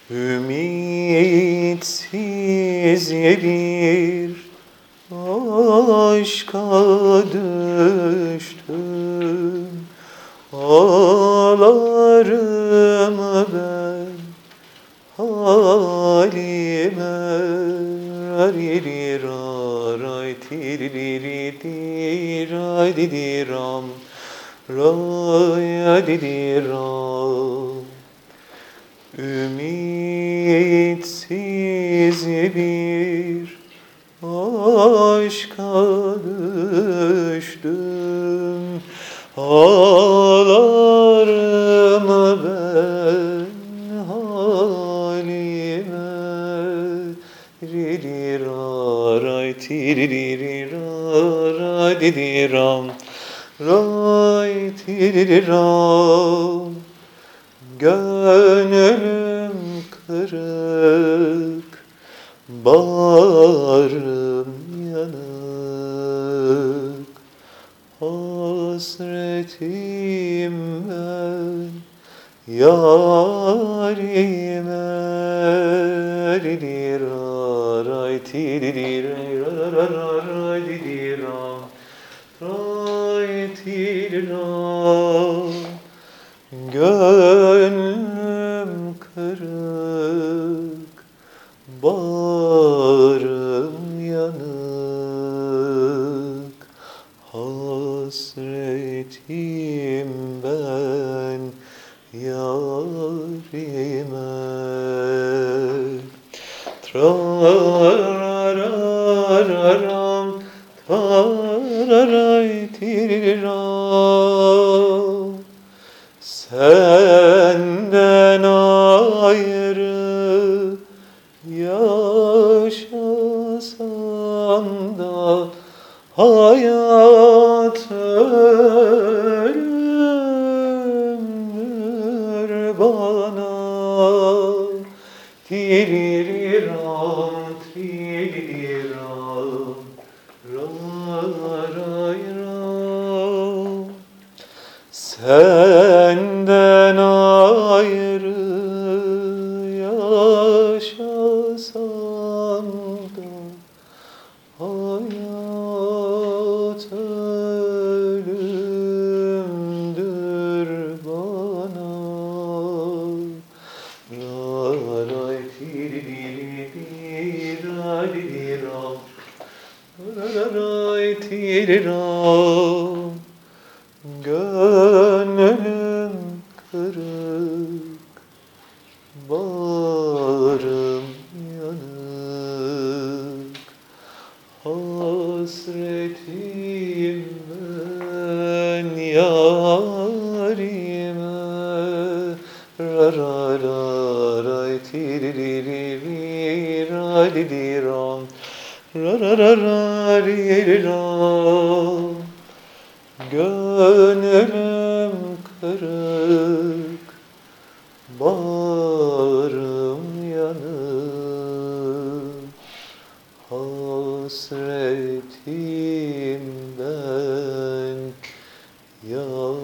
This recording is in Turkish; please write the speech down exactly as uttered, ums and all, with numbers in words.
Ümitsiz bir aşka düştüm, ağlarım ben halime. Ririraray tiriririray didiram, ray didiram. Ümitsiz bir aşka düştüm, ağlarım ben halime. Ririraray tiririraray didiram, ray tiririram. Gönlüm kırık, bağrım yanık, hasretim ben yarime. Ririraray tiririraray didiram, ray tiririram. Gönlüm kırık, bağrım yanık, hasretim ben yarime. Trarararam, tararay tiriram. Senden ayrı yaşasam da hayat ölümdür bana. Tiririram, tiririram, rarayram. Senden ayrı yaşasam da hayat ölümdür bana. Raray tiriririray didiram, raray tiriram. Gönlüm kırık, bağrım yanık, hasretim ben yarime. Rarararay tiriririray didiram, rarararariram. Gönlüm kırık, bağrım yanık, hasretim ben yarime.